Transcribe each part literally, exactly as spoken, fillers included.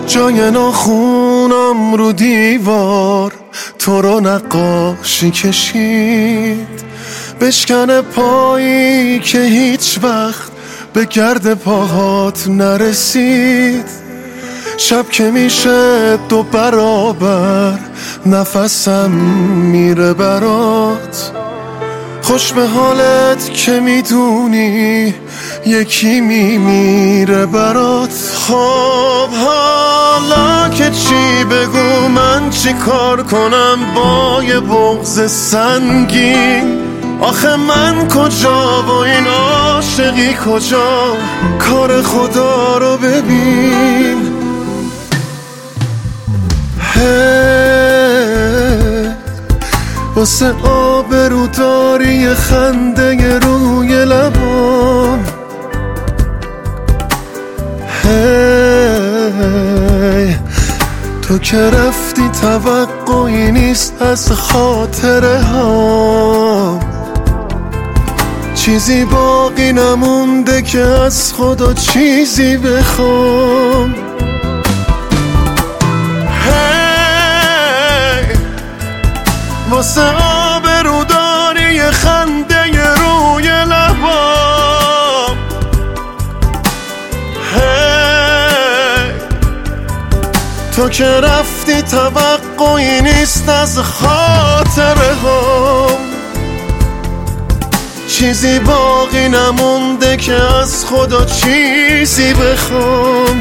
جای ناخونم رو دیوار تو رو نقاشی کشید، بشکنه پایی که هیچ وقت به گرد پاهات نرسید. شب که میشه دو برابر نفسم میره برات، خوش به حالت که میدونی یکی میمیره برات. خب حالا که چی بگو، من چی کار کنم با یه بغض سنگین؟ آخه من کجا و این عاشقی کجا؟ کار خدا رو ببین. هی واسه آبروداری خنده روی لبام، هی تو که رفتی توقعی نیست از خاطره ها، چیزی باقی نمونده که از خدا چیزی بخوام. هی واسه آبروداری خنده روی لبام، هی تو که رفتی توقعی نیست از خاطره هم، چیزی باقی نمونده که از خدا چیزی بخوام.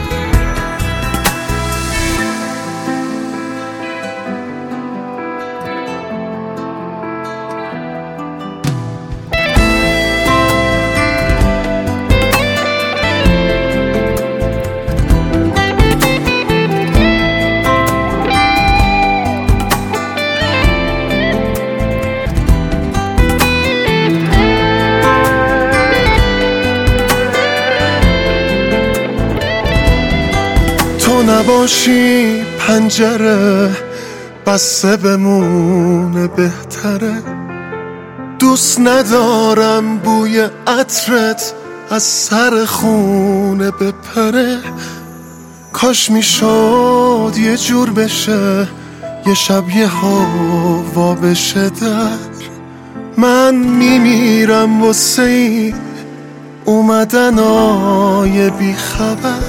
نباشی پنجره بسته بمونه بهتره، دوست ندارم بوی عطرت از سر خونه بپره. کاش میشد یه جور بشه یه شب یه هوا بشه در، من میمیرم واسه این اومدنای بی خبر.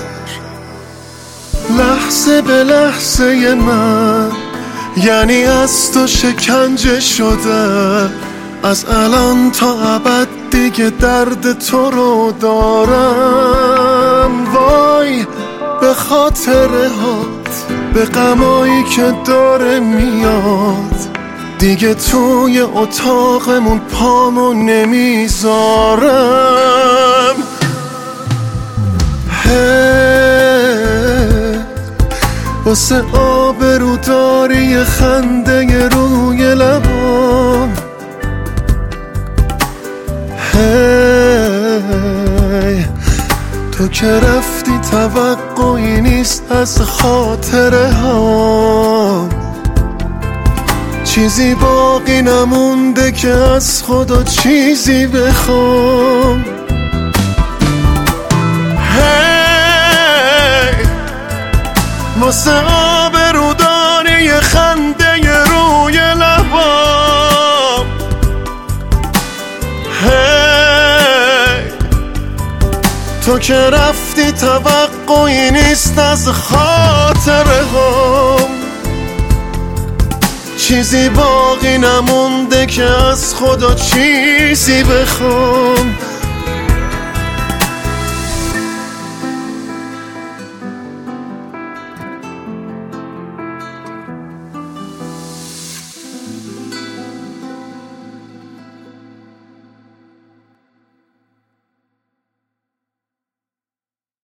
لحظه به لحظه من یعنی از تو شکنجه شده، از الان تا ابد دیگه درد تو رو دارم. وای به خاطره هات، به غمایی که داره میاد، دیگه توی اتاقمون پامو نمیذارم. واسه آبروداری خنده روی لبام، هی تو که رفتی توقعی نیست از خاطره ها، چیزی باقی نمونده که از خدا چیزی بخوام. واسه آبروداری خنده روی لبام، هی تو که رفتی توقعی نیست از خاطره هم، چیزی باقی نمونده که از خدا چیزی بخوام.